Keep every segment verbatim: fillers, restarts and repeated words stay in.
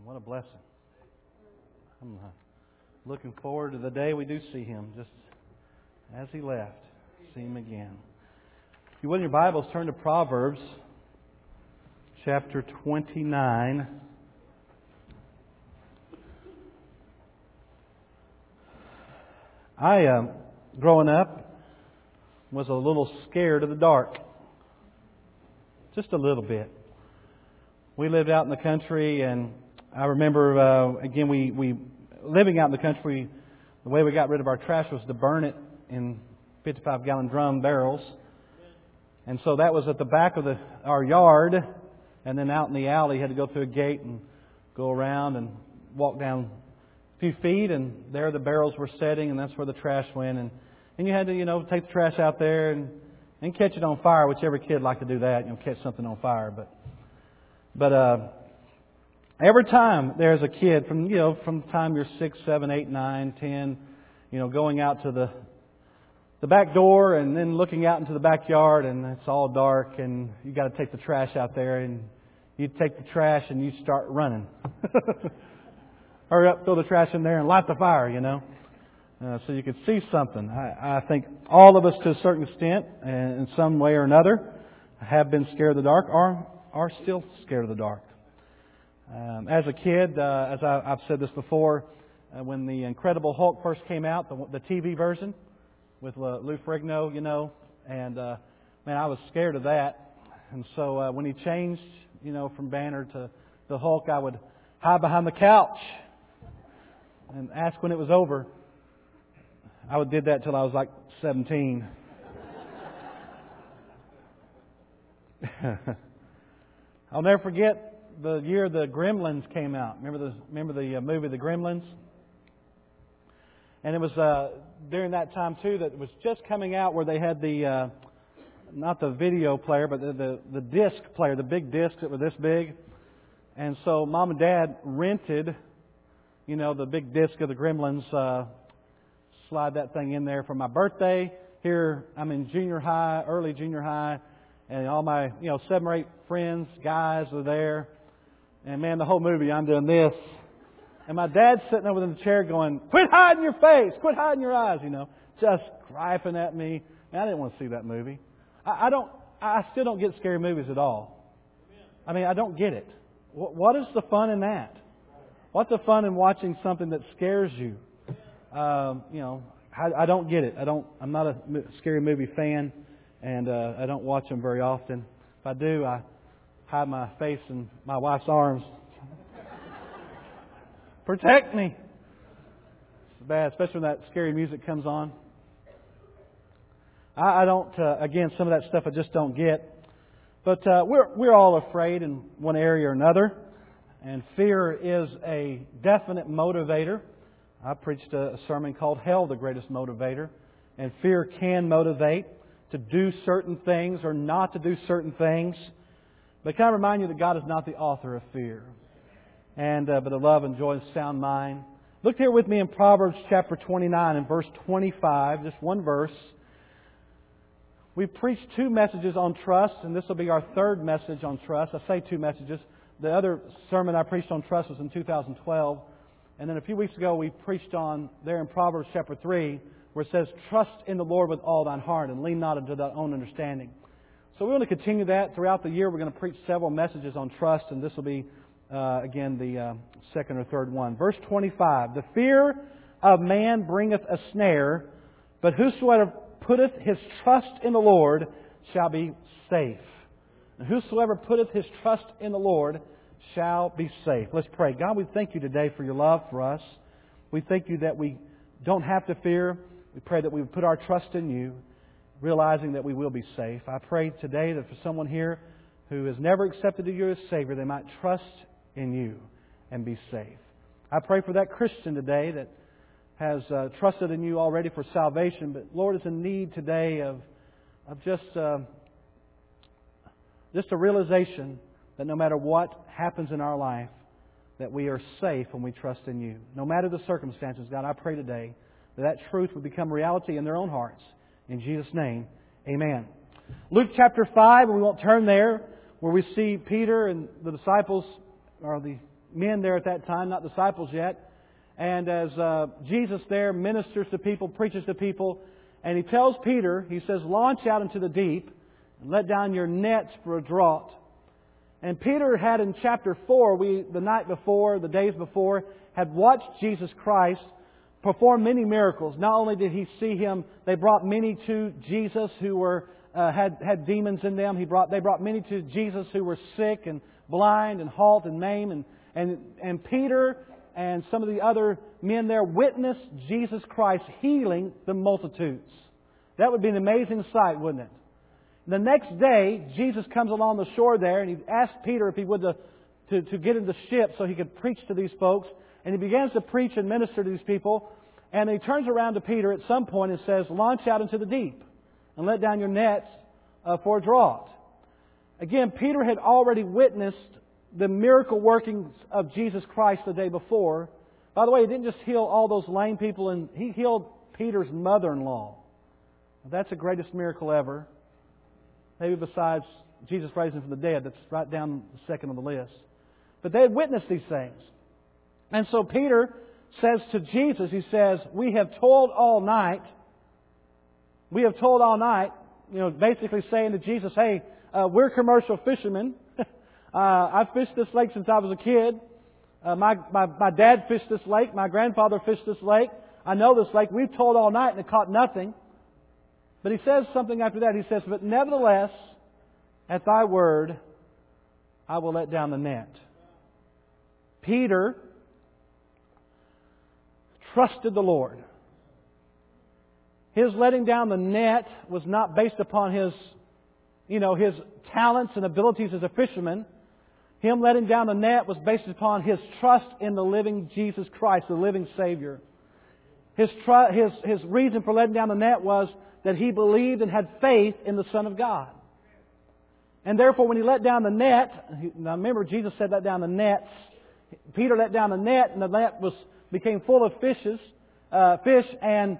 What a blessing. I'm uh, looking forward to the day we do see Him, just as He left. See Him again. If you will, in your Bibles, turn to Proverbs chapter twenty-nine. I, uh, growing up, was a little scared of the dark. Just a little bit. We lived out in the country, and I remember, uh, again, we, we living out in the country, the way we got rid of our trash was to burn it in fifty-five gallon drum barrels. And so that was at the back of the our yard, and then out in the alley, you had to go through a gate and go around and walk down a few feet, and there the barrels were setting, and that's where the trash went. And, and you had to, you know, take the trash out there and, and catch it on fire, which every kid liked to do that, you know, catch something on fire. But but uh, every time there's a kid, from you know, from the time you're six, seven, eight, nine, ten, you know, going out to the the back door and then looking out into the backyard, and it's all dark, and you got to take the trash out there, and you take the trash and you start running. Hurry up, throw the trash in there and light the fire, you know, uh, so you could see something. I, I think all of us, to a certain extent, and in some way or another, have been scared of the dark, or are still scared of the dark. Um, as a kid, uh, as I, I've said this before, uh, when the Incredible Hulk first came out, the, the T V version with uh, Lou Ferrigno, you know, and uh, man, I was scared of that. And so uh, when he changed, you know, from Banner to the Hulk, I would hide behind the couch and ask when it was over. I would did that till I was like seventeen. I'll never forget the year the Gremlins came out. Remember the remember the uh, movie The Gremlins? And it was uh, during that time too that it was just coming out where they had the uh, not the video player, but the, the the disc player, the big discs that were this big. And so Mom and Dad rented, you know, the big disc of the Gremlins. Uh, slide that thing in there for my birthday. Here I'm in junior high, early junior high. And all my, you know, seven or eight friends, guys are there. And man, the whole movie, I'm doing this. And my dad's sitting over in the chair going, "Quit hiding your face! Quit hiding your eyes!" You know, just griping at me. And I didn't want to see that movie. I, I don't, I still don't get scary movies at all. I mean, I don't get it. What, what is the fun in that? What's the fun in watching something that scares you? Um, you know, I, I don't get it. I don't, I'm not a scary movie fan. And uh, I don't watch them very often. If I do, I hide my face in my wife's arms. Protect me. It's bad, especially when that scary music comes on. I, I don't. Uh, again, some of that stuff I just don't get. But uh, we're we're all afraid in one area or another, and fear is a definite motivator. I preached a, a sermon called "Hell, the Greatest Motivator," and fear can motivate to do certain things or not to do certain things. But can I remind you that God is not the author of fear, and uh, but of love and joy and sound mind. Look here with me in Proverbs chapter twenty-nine and verse twenty-five, just one verse. We've preached two messages on trust, and this will be our third message on trust. I say two messages. The other sermon I preached on trust was in two thousand twelve. And then a few weeks ago we preached on, there in Proverbs chapter three, where it says, "Trust in the Lord with all thine heart, and lean not unto thy own understanding." So we want to continue that. Throughout the year we're going to preach several messages on trust, and this will be, uh, again, the uh, second or third one. Verse twenty-five, "The fear of man bringeth a snare, but whosoever putteth his trust in the Lord shall be safe." And whosoever putteth his trust in the Lord shall be safe. Let's pray. God, we thank You today for Your love for us. We thank You that we don't have to fear. We pray that we would put our trust in You, realizing that we will be safe. I pray today that for someone here who has never accepted You as Savior, they might trust in You and be safe. I pray for that Christian today that has uh, trusted in You already for salvation, but Lord is in need today of of just uh, just a realization that no matter what happens in our life, that we are safe when we trust in You. No matter the circumstances, God, I pray today that that truth would become reality in their own hearts. In Jesus' name, amen. Luke chapter five, and we won't turn there, where we see Peter and the disciples, or the men there at that time, not disciples yet. And as uh, Jesus there ministers to people, preaches to people, and He tells Peter, He says, launch out into the deep and let down your nets for a draught. And Peter had in chapter four, we the night before, the days before, had watched Jesus Christ perform many miracles. Not only did he see Him, they brought many to Jesus who were uh, had had demons in them. He brought they brought many to Jesus who were sick and blind and halt and maimed. And and and Peter and some of the other men there witnessed Jesus Christ healing the multitudes. That would be an amazing sight, wouldn't it? The next day, Jesus comes along the shore there, and He asked Peter if he would to, to, to get in the ship so he could preach to these folks. And He begins to preach and minister to these people. And He turns around to Peter at some point and says, launch out into the deep and let down your nets uh, for a draught. Again, Peter had already witnessed the miracle workings of Jesus Christ the day before. By the way, He didn't just heal all those lame people, and He healed Peter's mother-in-law. That's the greatest miracle ever. Maybe besides Jesus raising from the dead. That's right down the second on the list. But they had witnessed these things. And so Peter says to Jesus, he says, we have toiled all night. We have toiled all night. You know, basically saying to Jesus, hey, uh, we're commercial fishermen. uh, I've fished this lake since I was a kid. Uh, my, my, my dad fished this lake. My grandfather fished this lake. I know this lake. We've toiled all night and it caught nothing. But He says something after that. He says, but nevertheless, at Thy word, I will let down the net. Peter trusted the Lord. His letting down the net was not based upon his, you know, his talents and abilities as a fisherman. Him letting down the net was based upon his trust in the living Jesus Christ, the living Savior. His, tr- his, his reason for letting down the net was that he believed and had faith in the Son of God. And therefore, when he let down the net, now remember Jesus said let down the nets. Peter let down the net, and the net was became full of fishes, uh, fish, and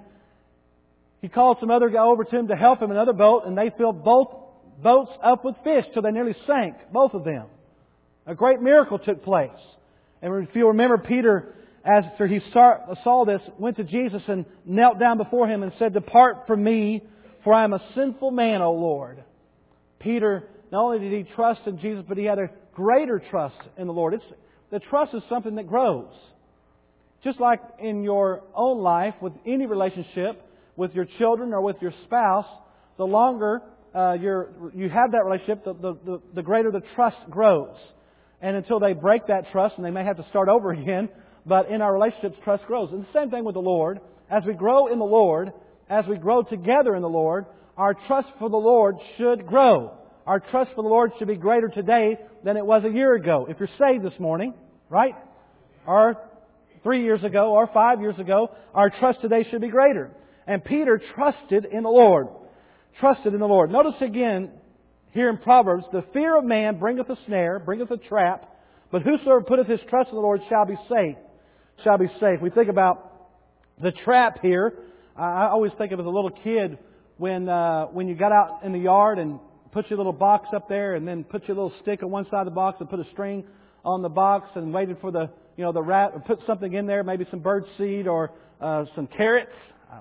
he called some other guy over to him to help him in another boat, and they filled both boats up with fish till they nearly sank, both of them. A great miracle took place. And if you remember, Peter, after he saw this, went to Jesus and knelt down before Him and said, depart from me, for I am a sinful man, O Lord. Peter, not only did he trust in Jesus, but he had a greater trust in the Lord. It's, the trust is something that grows. Just like in your own life, with any relationship, with your children or with your spouse, the longer uh, you're, you have that relationship, the, the, the, the greater the trust grows. And until they break that trust, and they may have to start over again, but in our relationships, trust grows. And the same thing with the Lord. As we grow in the Lord, as we grow together in the Lord, our trust for the Lord should grow. Our trust for the Lord should be greater today than it was a year ago. If you're saved this morning, right? Or three years ago, or five years ago, our trust today should be greater. And Peter trusted in the Lord. Trusted in the Lord. Notice again, here in Proverbs, the fear of man bringeth a snare, bringeth a trap, but whosoever putteth his trust in the Lord shall be safe. Shall be safe. We think about the trap here. I always think of as a little kid when uh, when you got out in the yard and put your little box up there, and then put your little stick on one side of the box and put a string on the box and waited for the you know the rat, or put something in there, maybe some bird seed or uh, some carrots.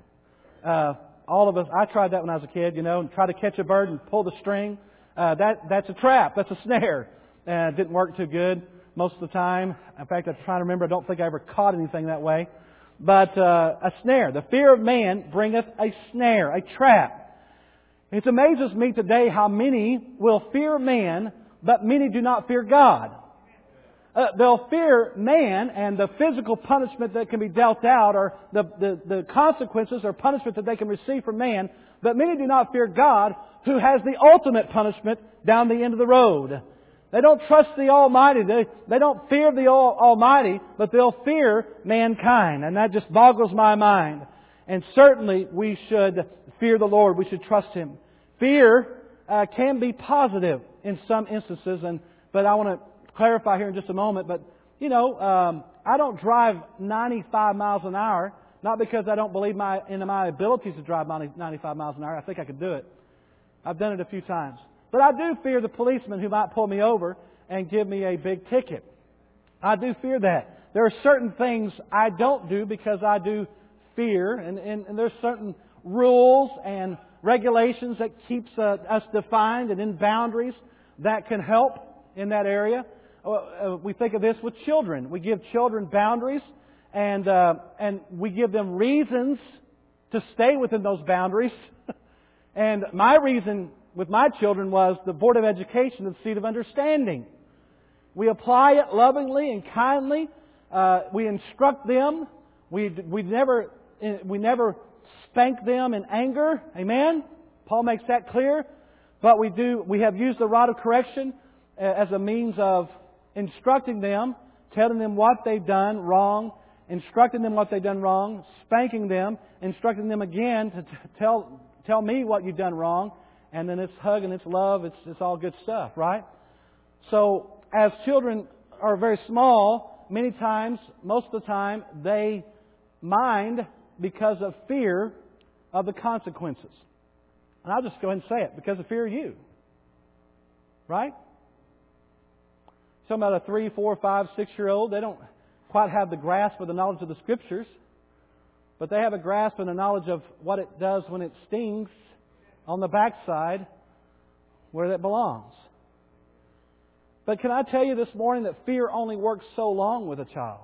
Uh, all of us, I tried that when I was a kid, you know, and try to catch a bird and pull the string. Uh, that that's a trap. That's a snare. And it didn't work too good most of the time. In fact, I'm trying to remember, I don't think I ever caught anything that way. But uh, a snare. The fear of man bringeth a snare, a trap. It amazes me today how many will fear man, but many do not fear God. Uh, they'll fear man and the physical punishment that can be dealt out, or the, the, the consequences or punishment that they can receive from man, but many do not fear God, who has the ultimate punishment down the end of the road. They don't trust the Almighty. They, they don't fear the Almighty, but they'll fear mankind. And that just boggles my mind. And certainly we should fear the Lord. We should trust Him. Fear uh, can be positive in some instances, and but I want to clarify here in just a moment. But, you know, um, I don't drive ninety-five miles an hour, not because I don't believe my in my abilities to drive ninety-five miles an hour. I think I could do it. I've done it a few times. But I do fear the policeman who might pull me over and give me a big ticket. I do fear that. There are certain things I don't do because I do fear, and, and, and there's certain rules and regulations that keeps uh, us defined and in boundaries that can help in that area. Uh, we think of this with children. We give children boundaries, and uh, and we give them reasons to stay within those boundaries. And my reason with my children was the Board of Education, the seat of understanding. We apply it lovingly and kindly. Uh, we instruct them. We we never we never spank them in anger. Amen. Paul makes that clear. But we do. We have used the rod of correction as a means of instructing them, telling them what they've done wrong, instructing them what they've done wrong, spanking them, instructing them again to t- tell tell me what you've done wrong, and then it's hug and it's love. It's it's all good stuff, right? So as children are very small, many times, most of the time, they mind because of fear of the consequences. And I'll just go ahead and say it, because of fear of you. Right? Talking about a three, four, five, six-year-old, they don't quite have the grasp of the knowledge of the Scriptures, but they have a grasp and a knowledge of what it does when it stings on the backside where it belongs. But can I tell you this morning that fear only works so long with a child?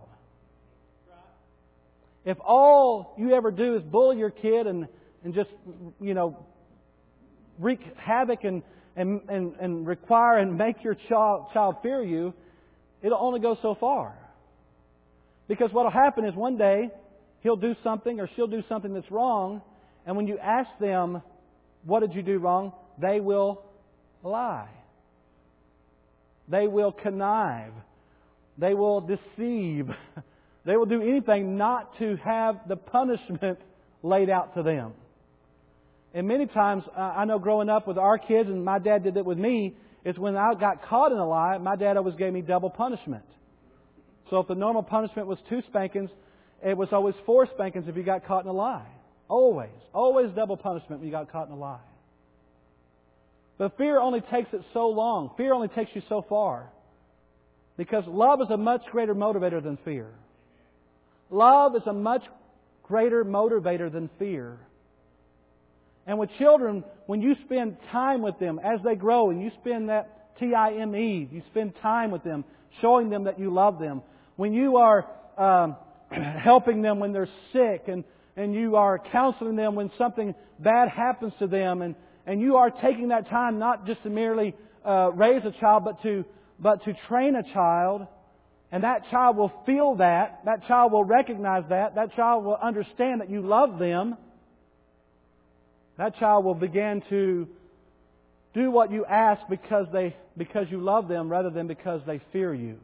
If all you ever do is bully your kid and, and just, you know, wreak havoc and, and, and, and require and make your child, child fear you, it'll only go so far. Because what will happen is one day he'll do something or she'll do something that's wrong, and when you ask them, what did you do wrong? They will lie. They will connive. They will deceive. They will do anything not to have the punishment laid out to them. And many times, I know growing up with our kids, and my dad did it with me, is when I got caught in a lie, my dad always gave me double punishment. So if the normal punishment was two spankings, it was always four spankings if you got caught in a lie. Always. Always double punishment when you got caught in a lie. But fear only takes it so long. Fear only takes you so far. Because love is a much greater motivator than fear. Love is a much greater motivator than fear. And with children, when you spend time with them as they grow, and you spend that T I M E, you spend time with them, showing them that you love them. When you are um, helping them when they're sick, and, and you are counseling them when something bad happens to them, and, and you are taking that time not just to merely uh, raise a child, but to but to train a child, and that child will feel that, that child will recognize that, that child will understand that you love them. That child will begin to do what you ask because they because you love them rather than because they fear you.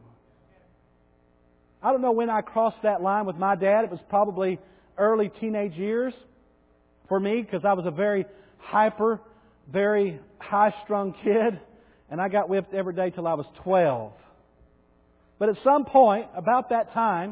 I don't know when I crossed that line with my dad. It was probably early teenage years for me, because I was a very hyper, very high-strung kid, and I got whipped every day till I was twelve. But at some point, about that time,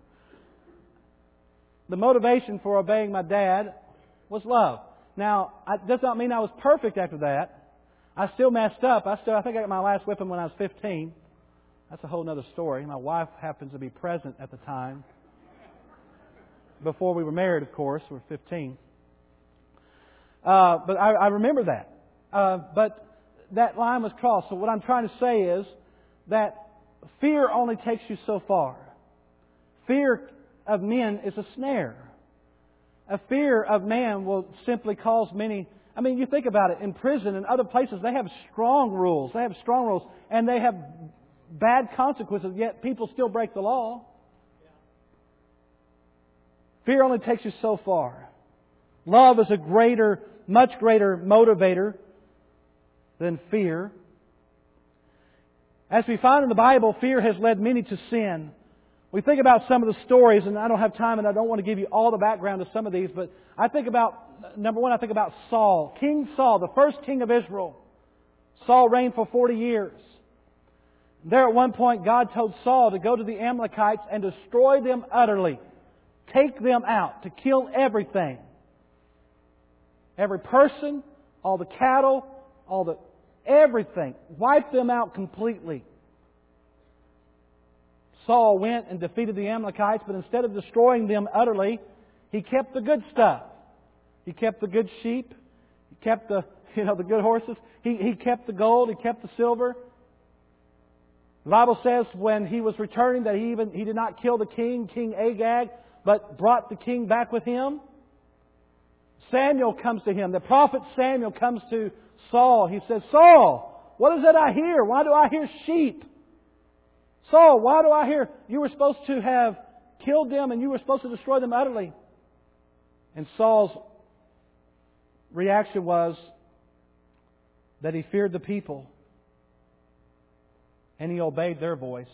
the motivation for obeying my dad was love. Now, it does not mean I was perfect after that. I still messed up. I still, I think I got my last whipping when I was fifteen. That's a whole other story. My wife happens to be present at the time. Before we were married, of course. We were fifteen. Uh, but I, I remember that. Uh, but that line was crossed. So what I'm trying to say is that fear only takes you so far. Fear of men is a snare. A fear of man will simply cause many... I mean, you think about it. In prison and other places, they have strong rules. They have strong rules. And they have bad consequences, yet people still break the law. Fear only takes you so far. Love is a greater, much greater motivator than fear. As we find in the Bible, fear has led many to sin. We think about some of the stories, and I don't have time and I don't want to give you all the background of some of these, but I think about, number one, I think about Saul. King Saul, the first king of Israel. Saul reigned for forty years. There at one point, God told Saul to go to the Amalekites and destroy them utterly. Take them out, to kill everything. Every person, all the cattle, all the everything. Wipe them out completely. Saul went and defeated the Amalekites, but instead of destroying them utterly, he kept the good stuff. He kept the good sheep. He kept the, you know, the good horses. He, he kept the gold. He kept the silver. The Bible says when he was returning that he even he did not kill the king, King Agag, but brought the king back with him. Samuel comes to him. The prophet Samuel comes to Saul. He says, Saul, what is it I hear? Why do I hear sheep? Saul, why do I hear you were supposed to have killed them and you were supposed to destroy them utterly? And Saul's reaction was that he feared the people and he obeyed their voice.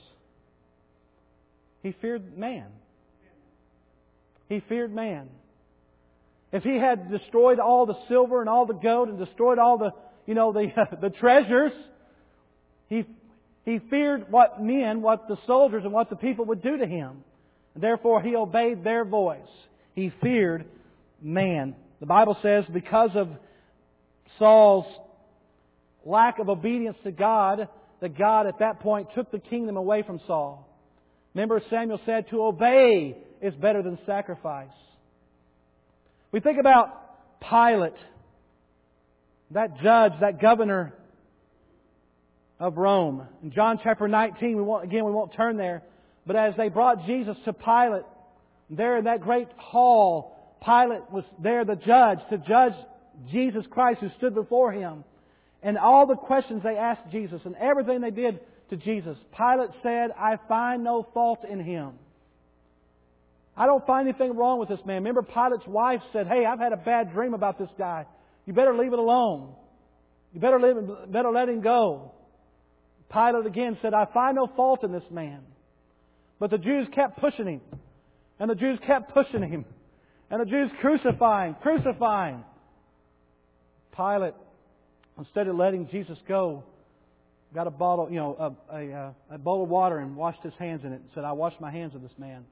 He feared man. He feared man. If he had destroyed all the silver and all the gold and destroyed all the, you know, the the treasures, he he feared what men, what the soldiers and what the people would do to him. And therefore, he obeyed their voice. He feared man. The Bible says because of Saul's lack of obedience to God, that God at that point took the kingdom away from Saul. Remember, Samuel said, to obey is better than sacrifice. We think about Pilate, that judge, that governor of Rome. In John chapter nineteen, we won't, again, we won't turn there, but as they brought Jesus to Pilate, there in that great hall, Pilate was there, the judge, to judge Jesus Christ who stood before him. And all the questions they asked Jesus and everything they did to Jesus, Pilate said, I find no fault in Him. I don't find anything wrong with this man. Remember, Pilate's wife said, hey, I've had a bad dream about this guy. You better leave it alone. You better, leave, better let him go. Pilate again said, I find no fault in this man. But the Jews kept pushing him. And the Jews kept pushing him. And the Jews crucifying, crucifying. Pilate, instead of letting Jesus go, got a bottle, you know, a, a, a bowl of water and washed his hands in it and said, I wash my hands of this man.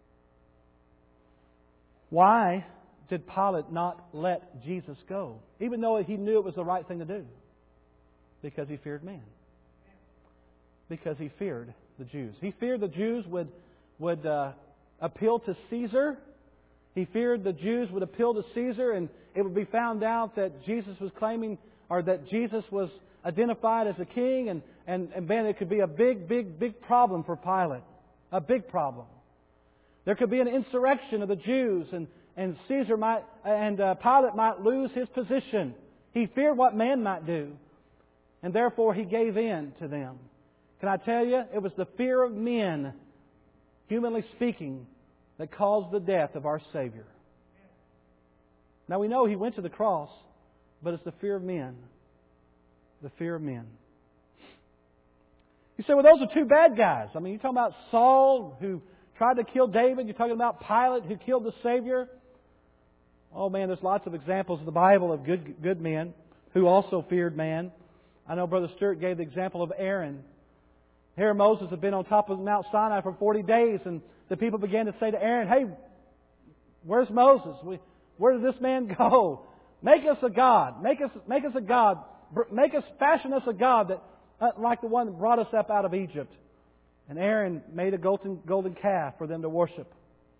Why did Pilate not let Jesus go? Even though he knew it was the right thing to do. Because he feared man. Because he feared the Jews. He feared the Jews would, would uh, appeal to Caesar. He feared the Jews would appeal to Caesar and it would be found out that Jesus was claiming, or that Jesus was identified as a king, and, and, and man, it could be a big, big, big problem for Pilate. A big problem. There could be an insurrection of the Jews, and, and Caesar might, and uh, Pilate might lose his position. He feared what man might do, and therefore he gave in to them. Can I tell you, it was the fear of men, humanly speaking, that caused the death of our Savior. Now we know He went to the cross, but it's the fear of men. The fear of men. You say, well, those are two bad guys. I mean, you're talking about Saul, who tried to kill David. You're talking about Pilate, who killed the Savior. Oh, man, there's lots of examples in the Bible of good, good men who also feared man. I know Brother Stewart gave the example of Aaron. Here Moses had been on top of Mount Sinai for forty days, and the people began to say to Aaron, hey, where's Moses? We, where did this man go? Make us a god. Make us, make us a god. Make us, fashion us a god that, uh, like the one that brought us up out of Egypt. And Aaron made a golden, golden calf for them to worship.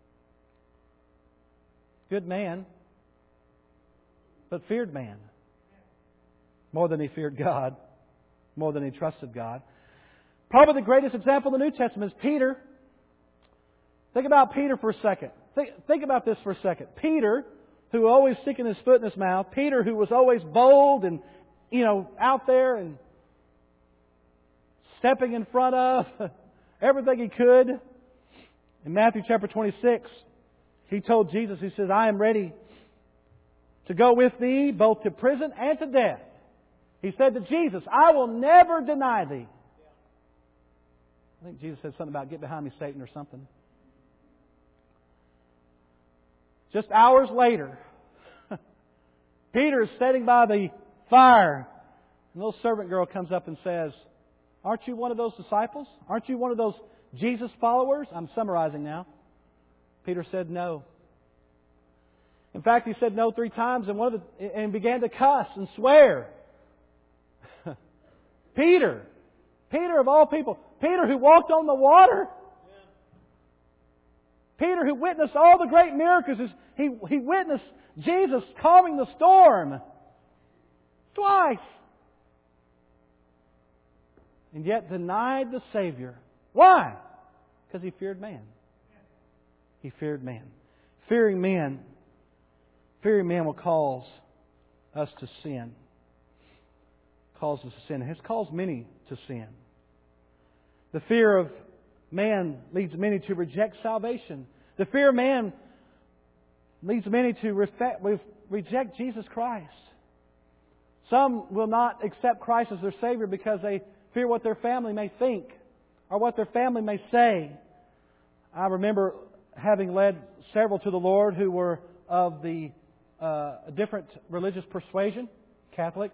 Good man, but feared man. More than he feared God. More than he trusted God. Probably the greatest example in the New Testament is Peter. Think about Peter for a second. Think, think about this for a second. Peter, who always sticking his foot in his mouth. Peter, who was always bold and, you know, out there and stepping in front of everything he could. In Matthew chapter twenty-six, he told Jesus, he says, I am ready to go with thee both to prison and to death. He said to Jesus, I will never deny thee. I think Jesus said something about get behind me, Satan, or something. Just hours later, Peter is sitting by the fire. And a little servant girl comes up and says, aren't you one of those disciples? Aren't you one of those Jesus followers? I'm summarizing now. Peter said no. In fact, he said no three times and, one of the, and began to cuss and swear. Peter, Peter of all people, Peter who walked on the water, Peter, who witnessed all the great miracles, he, he witnessed Jesus calming the storm twice. And yet denied the Savior. Why? Because he feared man. He feared man. Fearing men, fearing man will cause us to sin. Cause us to sin. It has caused many to sin. The fear of man leads many to reject salvation. The fear of man leads many to reject Jesus Christ. Some will not accept Christ as their Savior because they fear what their family may think or what their family may say. I remember having led several to the Lord who were of the uh, different religious persuasion, Catholic.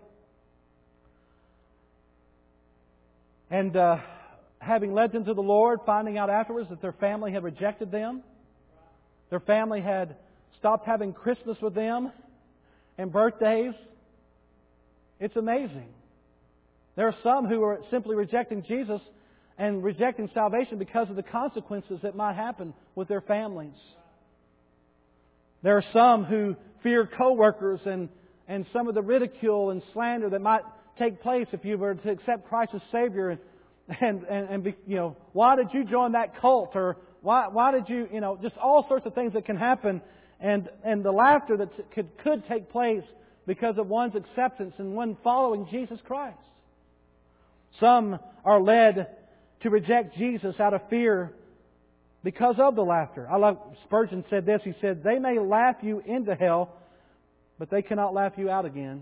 And uh, having led them to the Lord, finding out afterwards that their family had rejected them. Their family had stopped having Christmas with them and birthdays. It's amazing. There are some who are simply rejecting Jesus and rejecting salvation because of the consequences that might happen with their families. There are some who fear co-workers and, and some of the ridicule and slander that might take place if you were to accept Christ as Savior. And, and, and, and be, you know, why did you join that cult? Or why, why did you, you know, just all sorts of things that can happen. And, and the laughter that could, could take place because of one's acceptance and one following Jesus Christ. Some are led to reject Jesus out of fear because of the laughter. I love, Spurgeon said this. He said, they may laugh you into hell, but they cannot laugh you out again.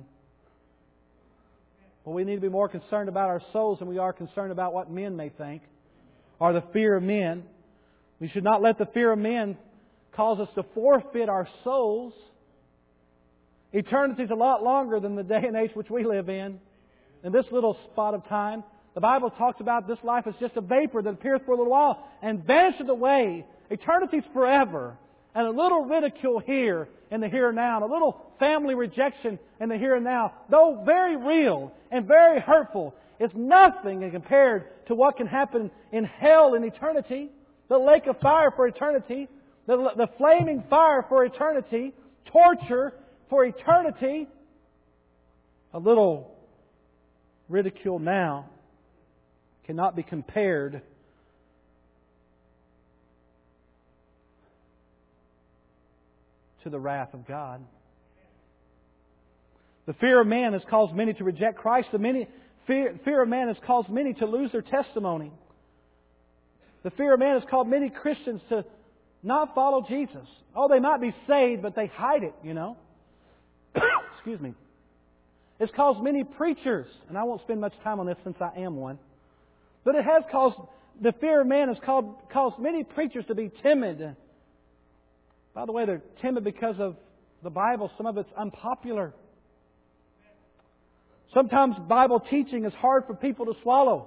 Well, we need to be more concerned about our souls than we are concerned about what men may think or the fear of men. We should not let the fear of men cause us to forfeit our souls. Eternity is a lot longer than the day and age which we live in. In this little spot of time, the Bible talks about this life as just a vapor that appears for a little while and vanishes away. Eternity is forever. And a little ridicule here in the here and now, and a little family rejection in the here and now, though very real and very hurtful, is nothing compared to what can happen in hell in eternity, the lake of fire for eternity, the, the flaming fire for eternity, torture for eternity. A little ridicule now cannot be compared to the wrath of God. The fear of man has caused many to reject Christ. The many, fear, fear of man has caused many to lose their testimony. The fear of man has caused many Christians to not follow Jesus. Oh, they might be saved, but they hide it, you know. Excuse me. It's caused many preachers, and I won't spend much time on this since I am one, but it has caused, the fear of man has caused, caused many preachers to be timid. By the way, they're timid because of the Bible. Some of it's unpopular. Sometimes Bible teaching is hard for people to swallow.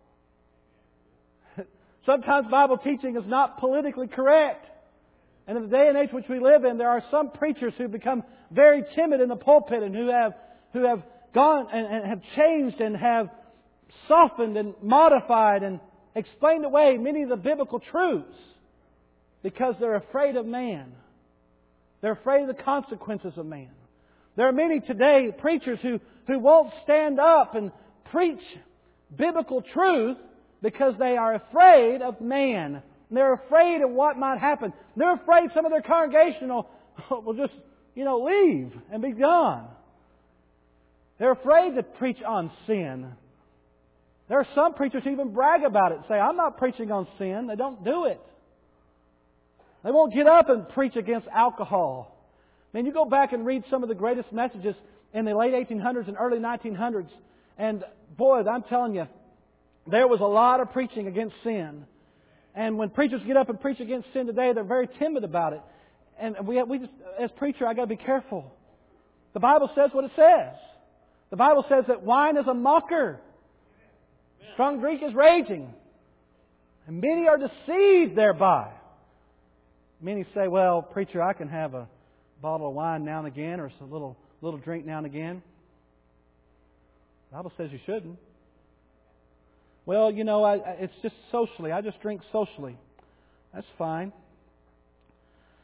Sometimes Bible teaching is not politically correct. And in the day and age which we live in, there are some preachers who become very timid in the pulpit and who have who have gone and, and have changed and have softened and modified and explained away many of the biblical truths because they're afraid of man. They're afraid of the consequences of man. There are many today preachers who, who won't stand up and preach biblical truth because they are afraid of man. And they're afraid of what might happen. They're afraid some of their congregation will, will just, you know, leave and be gone. They're afraid to preach on sin. There are some preachers who even brag about it and say, I'm not preaching on sin. They don't do it. They won't get up and preach against alcohol. I mean, you go back and read some of the greatest messages in the late eighteen hundreds and early nineteen hundreds. And boy, I'm telling you, there was a lot of preaching against sin. And when preachers get up and preach against sin today, they're very timid about it. And we, we just, as preacher, I got to be careful. The Bible says what it says. The Bible says that wine is a mocker. Strong drink is raging. And many are deceived thereby. Many say, well, preacher, I can have a bottle of wine now and again, or a little little drink now and again. The Bible says you shouldn't. Well, you know, I, it's just socially. I just drink socially. That's fine.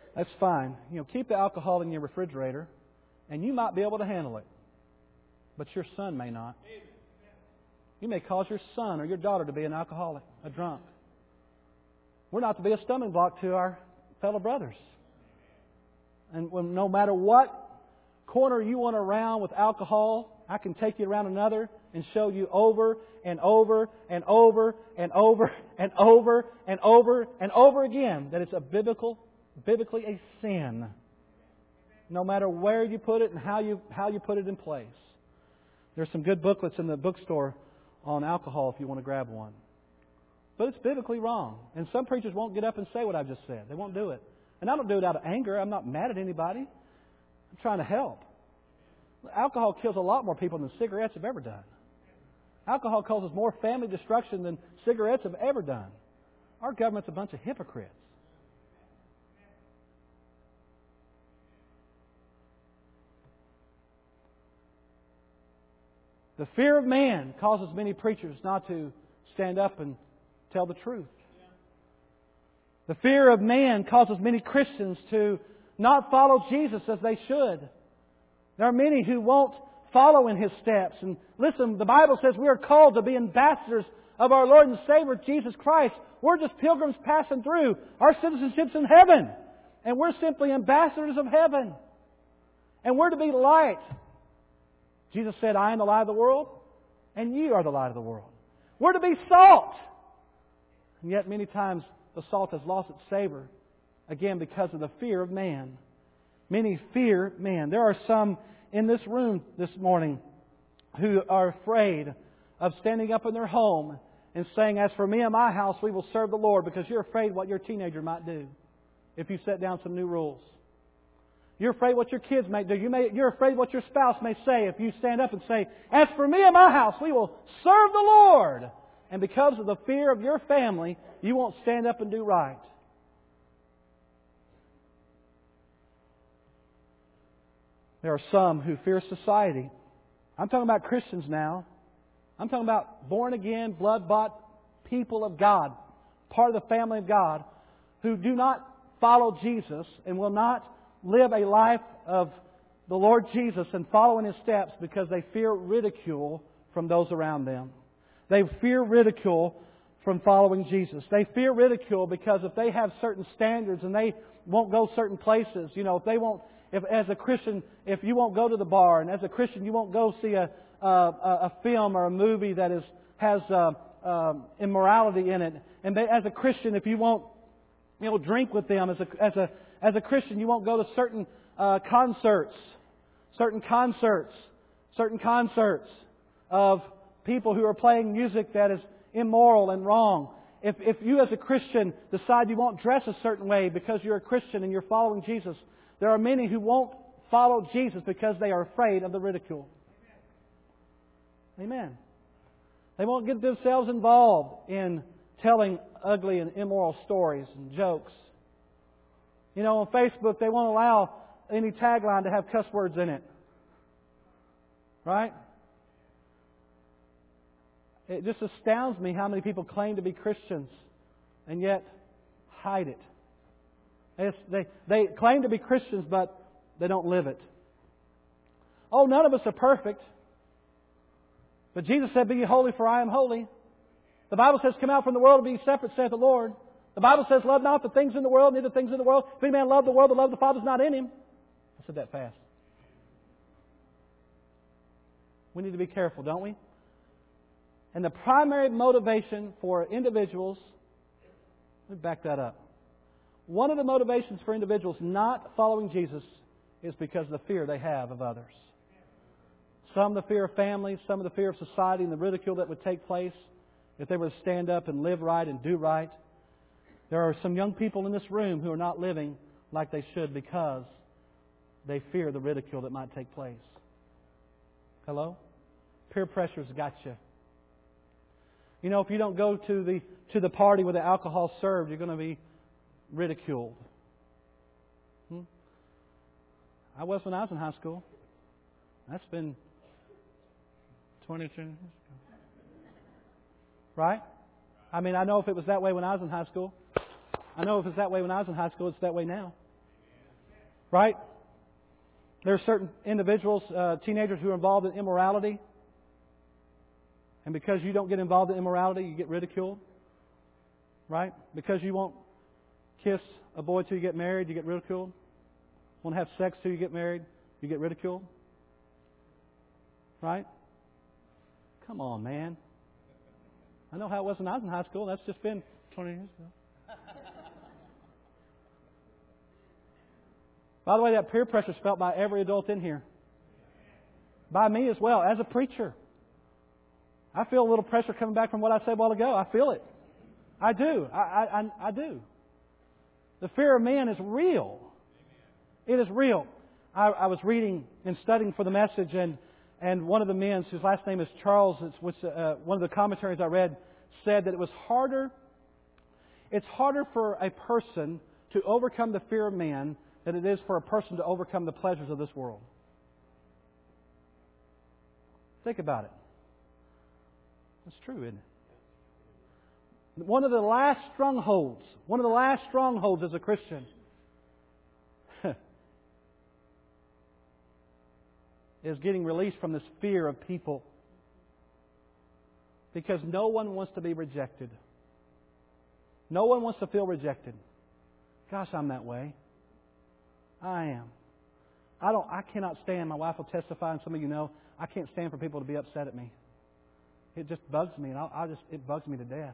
That's fine. You know, keep the alcohol in your refrigerator, and you might be able to handle it. But your son may not. You may cause your son or your daughter to be an alcoholic, a drunk. We're not to be a stumbling block to our fellow brothers. And when, no matter what corner you want around with alcohol, I can take you around another and show you over and over and over and over and over and over and over again that it's a biblical, biblically a sin. No matter where you put it and how you how you put it in place. There's some good booklets in the bookstore on alcohol if you want to grab one. But it's biblically wrong. And some preachers won't get up and say what I've just said. They won't do it. And I don't do it out of anger. I'm not mad at anybody. I'm trying to help. Alcohol kills a lot more people than cigarettes have ever done. Alcohol causes more family destruction than cigarettes have ever done. Our government's a bunch of hypocrites. The fear of man causes many preachers not to stand up and tell the truth. The fear of man causes many Christians to not follow Jesus as they should. There are many who won't follow in His steps. And listen, the Bible says we are called to be ambassadors of our Lord and Savior Jesus Christ. We're just pilgrims passing through. Our citizenship's in heaven. And we're simply ambassadors of heaven. And we're to be light. Jesus said, I am the light of the world, and you are the light of the world. We're to be salt. And yet many times the salt has lost its savor, again because of the fear of man. Many fear man. There are some in this room this morning who are afraid of standing up in their home and saying, as for me and my house, we will serve the Lord, because you're afraid what your teenager might do if you set down some new rules. You're afraid what your kids may do. You may, you're afraid what your spouse may say if you stand up and say, as for me and my house, we will serve the Lord. And because of the fear of your family, you won't stand up and do right. There are some who fear society. I'm talking about Christians now. I'm talking about born-again, blood-bought people of God, part of the family of God, who do not follow Jesus and will not live a life of the Lord Jesus and follow in His steps because they fear ridicule from those around them. They fear ridicule from following Jesus. They fear ridicule because if they have certain standards and they won't go certain places, you know, if they won't, if as a Christian, if you won't go to the bar, and as a Christian you won't go see a a, a film or a movie that is has uh, uh, immorality in it, and they, as a Christian, if you won't, you know, drink with them, as a as a as a Christian, you won't go to certain uh, concerts, certain concerts, certain concerts of people who are playing music that is immoral and wrong. If if you as a Christian decide you won't dress a certain way because you're a Christian and you're following Jesus, there are many who won't follow Jesus because they are afraid of the ridicule. Amen. They won't get themselves involved in telling ugly and immoral stories and jokes. You know, on Facebook, they won't allow any tagline to have cuss words in it. Right? It just astounds me how many people claim to be Christians and yet hide it. It's, they, they claim to be Christians, but they don't live it. Oh, none of us are perfect. But Jesus said, be ye holy, for I am holy. The Bible says, come out from the world and be separate, saith the Lord. The Bible says, love not the things in the world, neither the things in the world. If any man love the world, the love of the Father is not in him. I said that fast. We need to be careful, don't we? And the primary motivation for individuals, let me back that up. One of the motivations for individuals not following Jesus is because of the fear they have of others. Some the fear of family, some of the fear of society and the ridicule that would take place if they were to stand up and live right and do right. There are some young people in this room who are not living like they should because they fear the ridicule that might take place. Hello? Peer pressure's got you. You know, if you don't go to the to the party where the alcohol's served, you're going to be ridiculed. Hmm? I was when I was in high school. That's been twenty-two years ago. Right? I mean, I know if it was that way when I was in high school. I know if it's that way when I was in high school, it's that way now. Right? There are certain individuals, uh, teenagers who are involved in immorality. And because you don't get involved in immorality, you get ridiculed. Right? Because you won't kiss a boy till you get married, you get ridiculed. Won't have sex till you get married, you get ridiculed. Right? Come on, man. I know how it was when I was in high school. That's just been twenty years ago. By the way, that peer pressure is felt by every adult in here. By me as well, as a preacher. I feel a little pressure coming back from what I said a while ago. I feel it. I do. I, I, I do. The fear of man is real. It is real. I, I was reading and studying for the message, and, and one of the men, whose last name is Charles, which uh, one of the commentaries I read said that it was harder. It's harder for a person to overcome the fear of man than it is for a person to overcome the pleasures of this world. Think about it. That's true, isn't it? One of the last strongholds, one of the last strongholds as a Christian is getting released from this fear of people. Because no one wants to be rejected. No one wants to feel rejected. Gosh, I'm that way. I am. I don't. I cannot stand. My wife will testify, and some of you know I can't stand for people to be upset at me. It just bugs me, and I'll, I'll just it bugs me to death.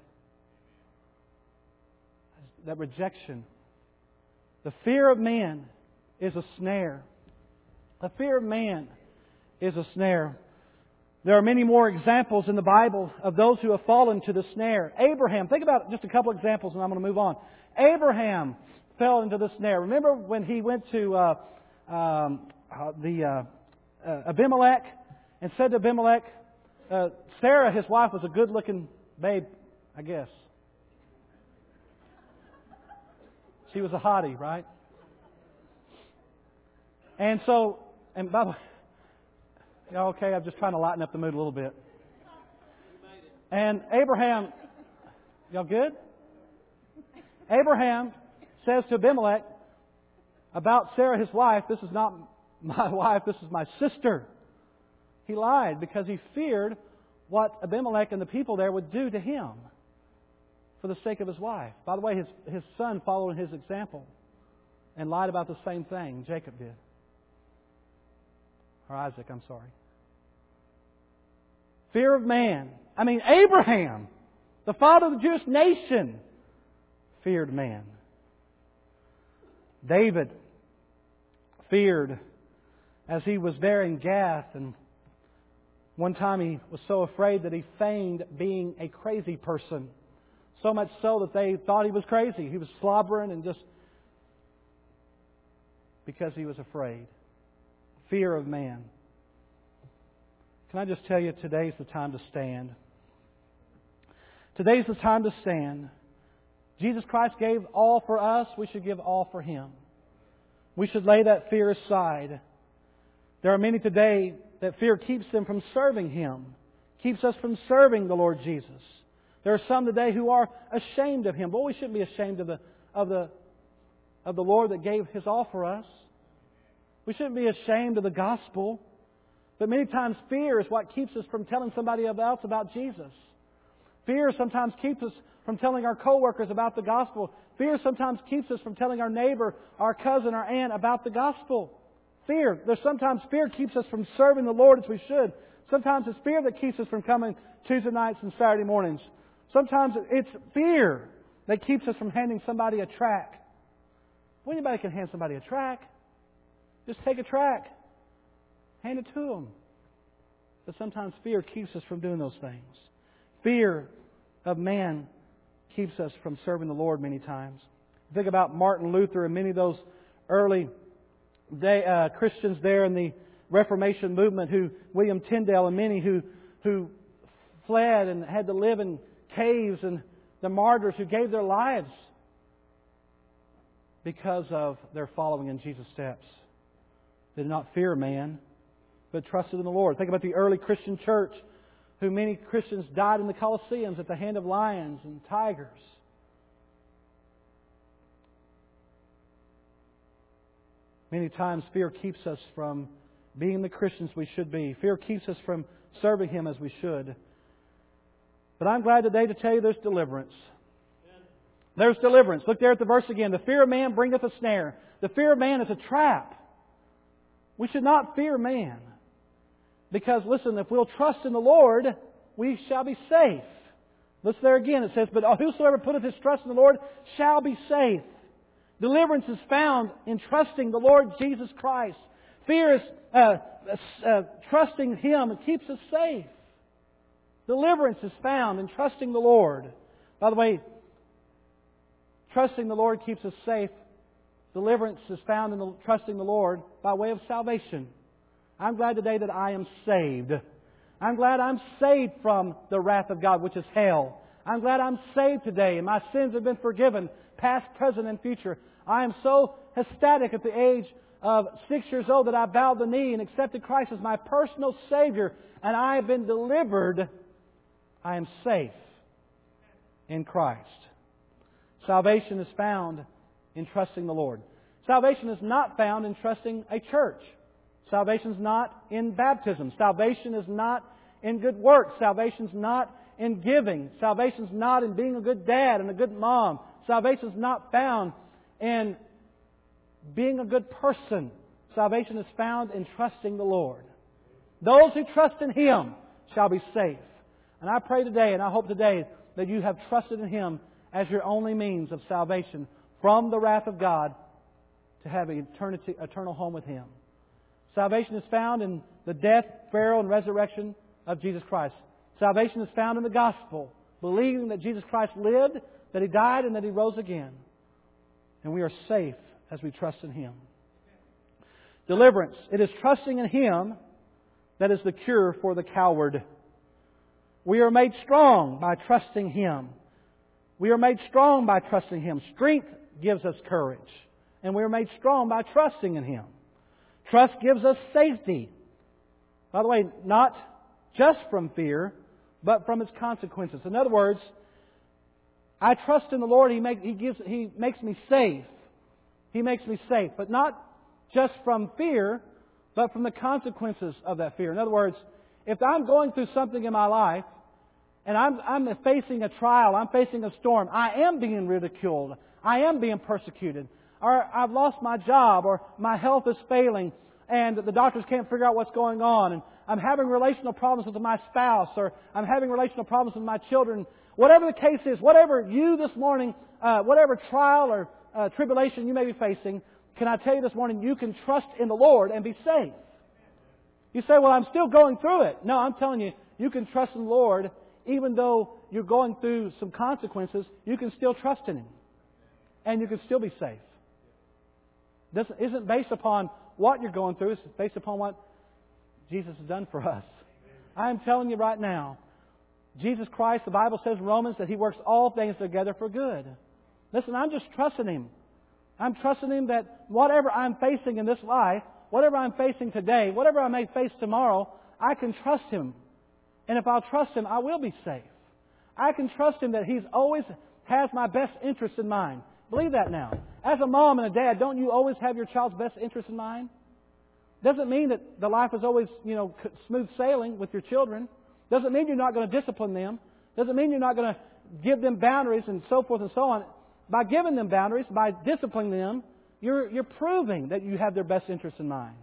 That rejection, the fear of man, is a snare. The fear of man is a snare. There are many more examples in the Bible of those who have fallen to the snare. Abraham, think about just a couple examples, and I'm going to move on. Abraham fell into the snare. Remember when he went to uh, um, uh, the uh, uh, Abimelech and said to Abimelech, uh, Sarah, his wife, was a good-looking babe, I guess. She was a hottie, right? And so, and by the way, okay, I'm just trying to lighten up the mood a little bit. And Abraham, y'all good? Abraham says to Abimelech about Sarah, his wife, this is not my wife, this is my sister. He lied because he feared what Abimelech and the people there would do to him for the sake of his wife. By the way, his, his son followed his example and lied about the same thing Jacob did. Or Isaac, I'm sorry. Fear of man. I mean, Abraham, the father of the Jewish nation, feared man. David feared as he was there in Gath, and one time he was so afraid that he feigned being a crazy person. So much so that they thought he was crazy. He was slobbering and just because he was afraid. Fear of man. Can I just tell you, today's the time to stand. Today's the time to stand. Jesus Christ gave all for us. We should give all for Him. We should lay that fear aside. There are many today that fear keeps them from serving Him. Keeps us from serving the Lord Jesus. There are some today who are ashamed of Him. But we shouldn't be ashamed of the of the of the Lord that gave His all for us. We shouldn't be ashamed of the gospel. But many times fear is what keeps us from telling somebody else about Jesus. Fear sometimes keeps us from telling our coworkers about the gospel. Fear sometimes keeps us from telling our neighbor, our cousin, our aunt about the gospel. Fear. There's sometimes fear keeps us from serving the Lord as we should. Sometimes it's fear that keeps us from coming Tuesday nights and Saturday mornings. Sometimes it's fear that keeps us from handing somebody a tract. Well, anybody can hand somebody a tract. Just take a tract. Hand it to them. But sometimes fear keeps us from doing those things. Fear of man keeps us from serving the Lord many times. Think about Martin Luther and many of those early day, uh, Christians there in the Reformation movement, who William Tyndale and many who who fled and had to live in caves, and the martyrs who gave their lives because of their following in Jesus' steps. They did not fear man, but trusted in the Lord. Think about the early Christian church, who many Christians died in the Colosseums at the hand of lions and tigers. Many times fear keeps us from being the Christians we should be. Fear keeps us from serving Him as we should. But I'm glad today to tell you there's deliverance. There's deliverance. Look there at the verse again. The fear of man bringeth a snare. The fear of man is a trap. We should not fear man. Because, listen, if we'll trust in the Lord, we shall be safe. Listen there again. It says, but whosoever putteth his trust in the Lord shall be safe. Deliverance is found in trusting the Lord Jesus Christ. Fear is uh, uh, trusting Him. It keeps us safe. Deliverance is found in trusting the Lord. By the way, trusting the Lord keeps us safe. Deliverance is found in the, trusting the Lord by way of salvation. I'm glad today that I am saved. I'm glad I'm saved from the wrath of God, which is hell. I'm glad I'm saved today and my sins have been forgiven, past, present, and future. I am so ecstatic at the age of six years old that I bowed the knee and accepted Christ as my personal Savior, and I have been delivered. I am safe in Christ. Salvation is found in trusting the Lord. Salvation is not found in trusting a church. Salvation is not in baptism. Salvation is not in good works. Salvation is not in giving. Salvation is not in being a good dad and a good mom. Salvation is not found in being a good person. Salvation is found in trusting the Lord. Those who trust in Him shall be safe. And I pray today, and I hope today, that you have trusted in Him as your only means of salvation from the wrath of God to have an eternity, eternal home with Him. Salvation is found in the death, burial, and resurrection of Jesus Christ. Salvation is found in the gospel, believing that Jesus Christ lived, that He died, and that He rose again. And we are safe as we trust in Him. Deliverance. It is trusting in Him that is the cure for the coward. We are made strong by trusting Him. We are made strong by trusting Him. Strength gives us courage. And we are made strong by trusting in Him. Trust gives us safety. By the way, not just from fear, but from its consequences. In other words, I trust in the Lord. He, make, he, gives, he makes me safe. He makes me safe. But not just from fear, but from the consequences of that fear. In other words, if I'm going through something in my life, and I'm, I'm facing a trial, I'm facing a storm, I am being ridiculed, I am being persecuted, or I've lost my job, or my health is failing, and the doctors can't figure out what's going on, and I'm having relational problems with my spouse, or I'm having relational problems with my children. Whatever the case is, whatever you this morning, uh, whatever trial or uh, tribulation you may be facing, can I tell you this morning, you can trust in the Lord and be safe. You say, well, I'm still going through it. No, I'm telling you, you can trust in the Lord even though you're going through some consequences. You can still trust in Him. And you can still be safe. This isn't based upon what you're going through. It's based upon what Jesus has done for us. I am telling you right now, Jesus Christ, the Bible says in Romans that He works all things together for good. Listen, I'm just trusting Him. I'm trusting Him that whatever I'm facing in this life, whatever I'm facing today, whatever I may face tomorrow, I can trust Him. And if I'll trust Him, I will be safe. I can trust Him that He's always has my best interest in mind. Believe that now. As a mom and a dad, don't you always have your child's best interest in mind? Doesn't mean that the life is always, you know, smooth sailing with your children. Doesn't mean you're not going to discipline them. Doesn't mean you're not going to give them boundaries and so forth and so on. By giving them boundaries, by disciplining them, you're, you're proving that you have their best interest in mind.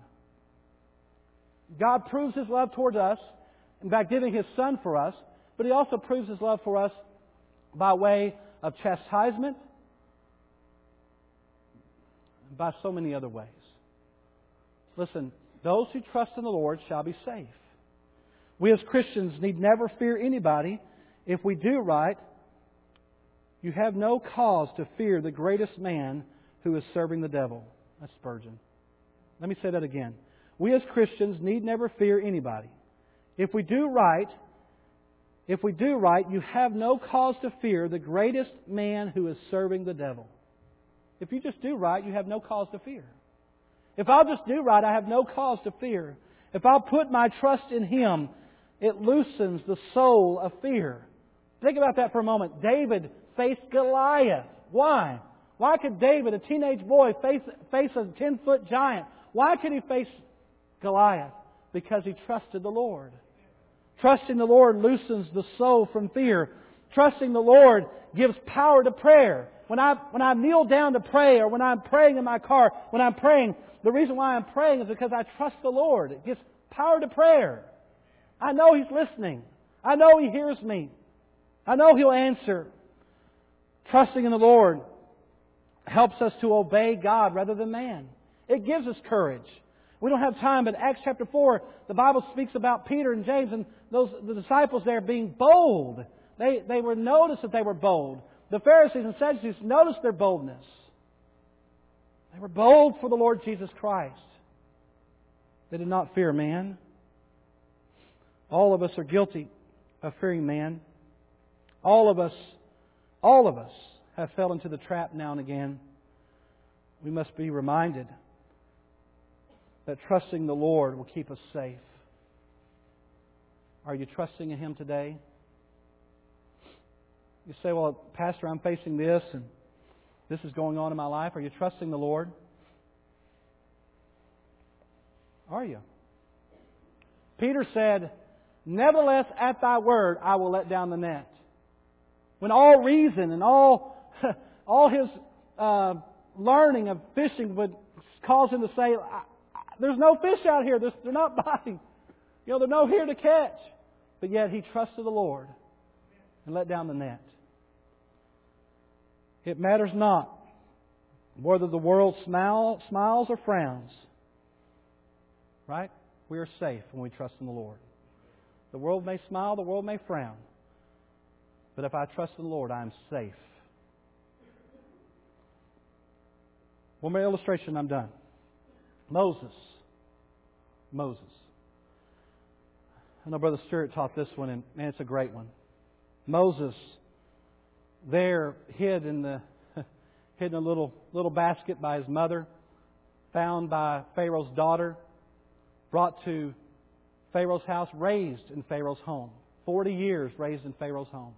God proves His love towards us by giving His Son for us, but He also proves His love for us by way of chastisement, and by so many other ways. Listen, those who trust in the Lord shall be safe. We as Christians need never fear anybody. If we do right, you have no cause to fear the greatest man who is serving the devil. That's Spurgeon. Let me say that again. We as Christians need never fear anybody. If we do right, if we do right, you have no cause to fear the greatest man who is serving the devil. If you just do right, you have no cause to fear. If I'll just do right, I have no cause to fear. If I'll put my trust in Him, it loosens the soul of fear. Think about that for a moment. David faced Goliath. Why? Why could David, a teenage boy, face, face a ten-foot giant? Why could he face Goliath? Because he trusted the Lord. Trusting the Lord loosens the soul from fear. Trusting the Lord gives power to prayer. When I, when I kneel down to pray, or when I'm praying in my car, when I'm praying, the reason why I'm praying is because I trust the Lord. It gives power to prayer. I know He's listening. I know He hears me. I know He'll answer. Trusting in the Lord helps us to obey God rather than man. It gives us courage. We don't have time, but Acts chapter four, the Bible speaks about Peter and James and those the disciples there being bold. They, they were noticed that they were bold. The Pharisees and Sadducees noticed their boldness. They were bold for the Lord Jesus Christ. They did not fear man. All of us are guilty of fearing man. All of us, all of us have fell into the trap now and again. We must be reminded that trusting the Lord will keep us safe. Are you trusting in Him today? You say, well, Pastor, I'm facing this and this is going on in my life. Are you trusting the Lord? Are you? Peter said, nevertheless, at Thy word, I will let down the net. When all reason and all, all his uh, learning of fishing would cause him to say, I, I, there's no fish out here. There's, they're not biting. You know, they're no here to catch. But yet he trusted the Lord and let down the net. It matters not whether the world smile, smiles or frowns. Right? We are safe when we trust in the Lord. The world may smile, the world may frown. But if I trust in the Lord, I am safe. One more illustration, I'm done. Moses. Moses. I know Brother Stewart taught this one, and man, it's a great one. Moses, there, hid in the hid in a little little basket by his mother, found by Pharaoh's daughter, brought to Pharaoh's house, raised in Pharaoh's home. Forty years raised in Pharaoh's home.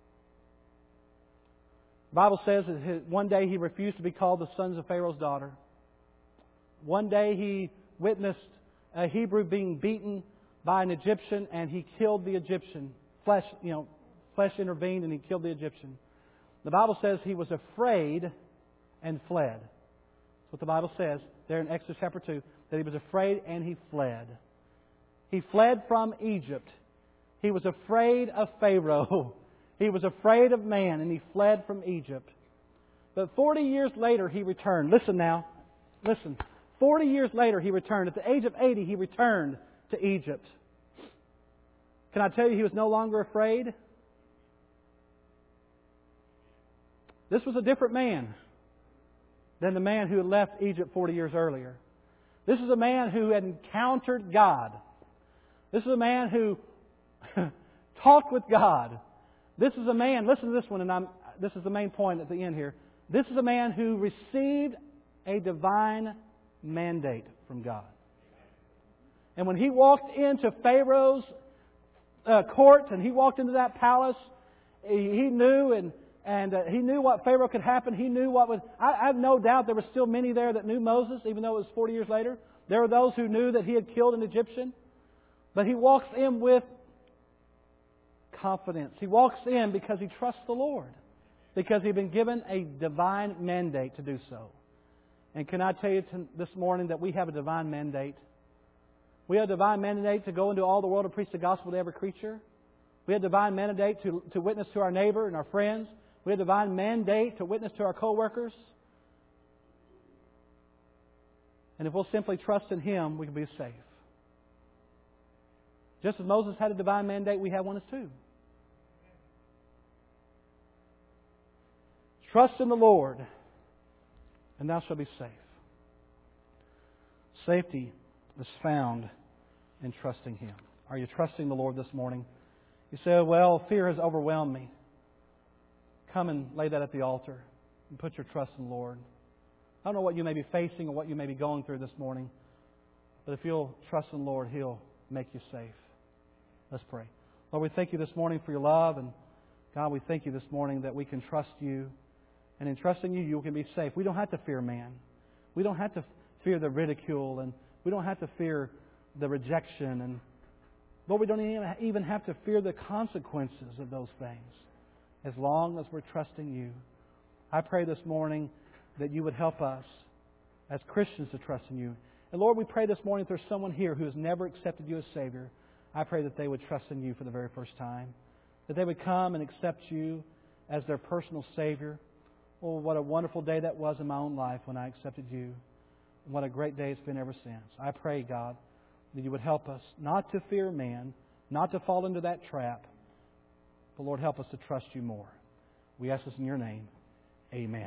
The Bible says that one day he refused to be called the sons of Pharaoh's daughter. One day he witnessed a Hebrew being beaten by an Egyptian, and he killed the Egyptian. Flesh, you know, flesh intervened, and he killed the Egyptian. The Bible says he was afraid and fled. That's what the Bible says there in Exodus chapter two, that he was afraid and he fled. He fled from Egypt. He was afraid of Pharaoh. He was afraid of man, and he fled from Egypt. But forty years later, he returned. Listen now. Listen. Forty years later, he returned. At the age of eighty, he returned to Egypt. Can I tell you he was no longer afraid? This was a different man than the man who had left Egypt forty years earlier. This is a man who had encountered God. This is a man who talked with God. This is a man, listen to this one, and I'm, this is the main point at the end here. This is a man who received a divine mandate from God. And when he walked into Pharaoh's uh, court and he walked into that palace, he, he knew and and uh, he knew what Pharaoh could happen. He knew what would. I, I have no doubt there were still many there that knew Moses, even though it was forty years later. There were those who knew that he had killed an Egyptian. But he walks in with confidence. He walks in because he trusts the Lord. Because he'd been given a divine mandate to do so. And can I tell you this morning that we have a divine mandate? We have a divine mandate to go into all the world and preach the gospel to every creature. We have a divine mandate to, to witness to our neighbor and our friends. We have a divine mandate to witness to our co-workers. And if we'll simply trust in Him, we can be safe. Just as Moses had a divine mandate, we have one as too. Trust in the Lord, and thou shalt be safe. Safety is found in trusting Him. Are you trusting the Lord this morning? You say, well, fear has overwhelmed me. Come and lay that at the altar and put your trust in the Lord. I don't know what you may be facing or what you may be going through this morning, but if you'll trust in the Lord, He'll make you safe. Let's pray. Lord, we thank You this morning for Your love, and God, we thank You this morning that we can trust You And in trusting you, you can be safe. We don't have to fear man. We don't have to fear the ridicule, and we don't have to fear the rejection. And Lord, we don't even have to fear the consequences of those things as long as we're trusting you. I pray this morning that you would help us as Christians to trust in you. And Lord, we pray this morning if there's someone here who has never accepted you as Savior, I pray that they would trust in you for the very first time. That they would come and accept you as their personal Savior. Oh, what a wonderful day that was in my own life when I accepted you. And what a great day it's been ever since. I pray, God, that you would help us not to fear man, not to fall into that trap, but Lord, help us to trust you more. We ask this in your name. Amen.